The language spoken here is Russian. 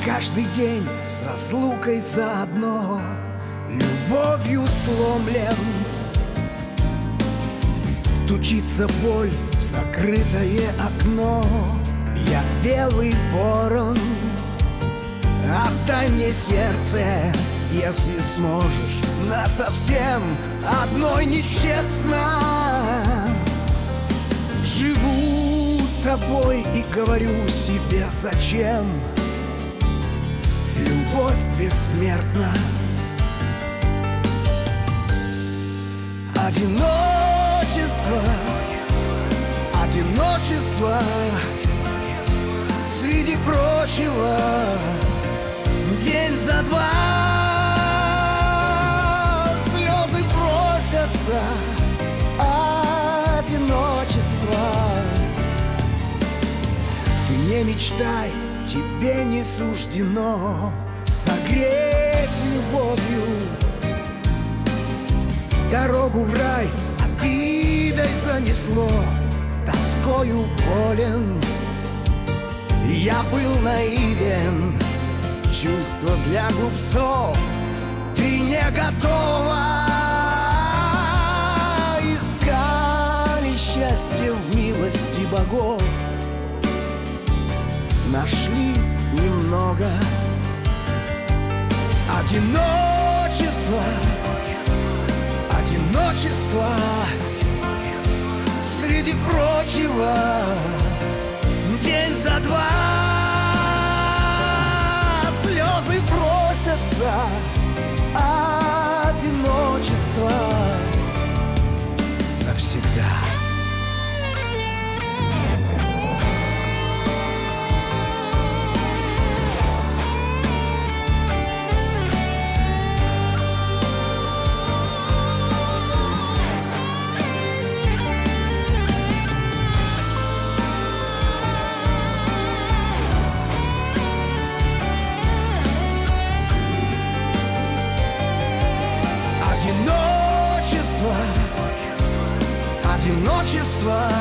Каждый день с разлукой заодно, любовью сломлен. Стучится боль в закрытое окно. Я белый ворон, отдай мне сердце, если сможешь. Насовсем одной нечестно. Живу тобой и говорю себе, зачем? Любовь бессмертна. Одиночество, одиночество, среди прочего, день за два слезы просятся. Одиночество. Ты не мечтай, тебе не суждено согреть любовью дорогу в рай. Обидой занесло, тоскою болен. Я был наивен, чувство для глупцов. Ты не готова. Искали счастье в милости богов, нашли немного. Одиночество, одиночество, среди прочего, день за два слезы просятся. Одиночество навсегда. Одиночество,